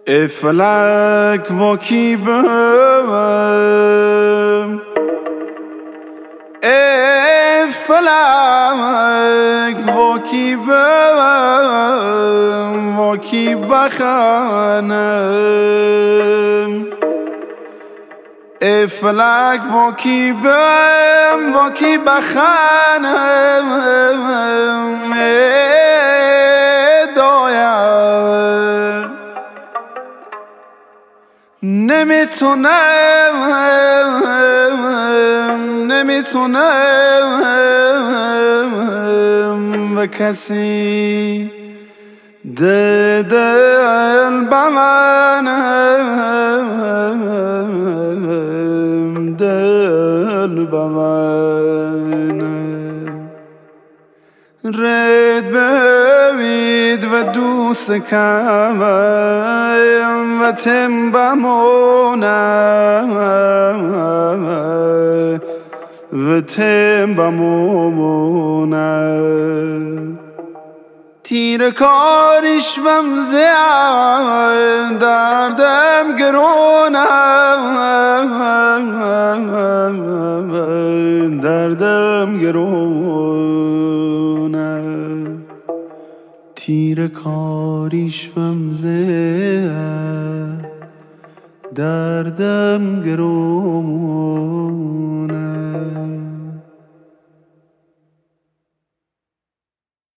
ای فلک واکی بم، ای فلک واکی بم، واکی بخانم. ای فلک واکی بم، واکی بخانم. ای دایم نمیتونم به کسی دل بمانم، دل بمانم. رد ببید و دوست کم و تم بمونم، و تم بمونم. تیر کاریش بمزه دردم گرونم، دردم گرونم. تیر کاریش بمزه دردم گرونم.